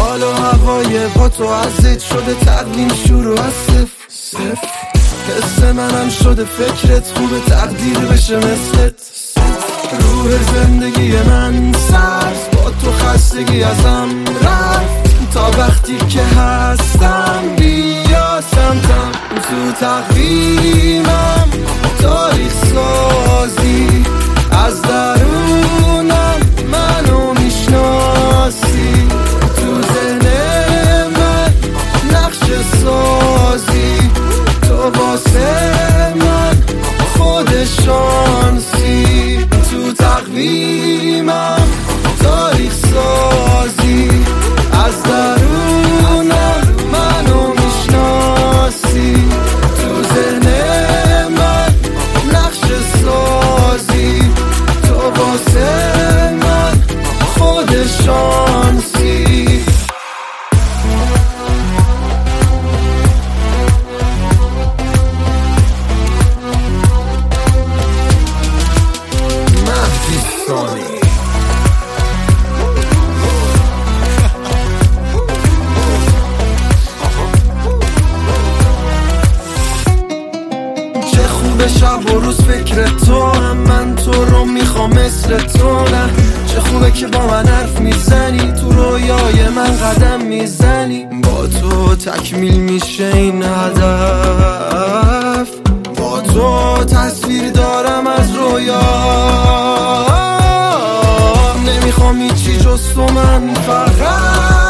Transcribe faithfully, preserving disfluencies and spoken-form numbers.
حال و هوای با تو ازت شده تقدیم شروع از صفر صفر. حس منم شده فکرت خوبه تقدیر بشه مثلت. روح زندگی من سبز با تو خستگی ازم رفت. تا وقتی که هستم بیا سمتم تو تقویمم تاریخ سازی. از درونم منو میشناسی تو ذهن من نقش سازی. تو واسه من خود شانسی تو تقویمم تاریخ سازی. از درونم منو میشناسی تو ذهن من نقش سازی. تو واسه من خود شانسی. شب و روز فکر تو هم من تو رو میخوام مثل تو. نه چه خوبه که با من حرف میزنی تو رویای من قدم میزنی. با تو تکمیل میشه این هدف. با تو تصویر دارم از رویا. نمیخوام هیچی جز تو من فقط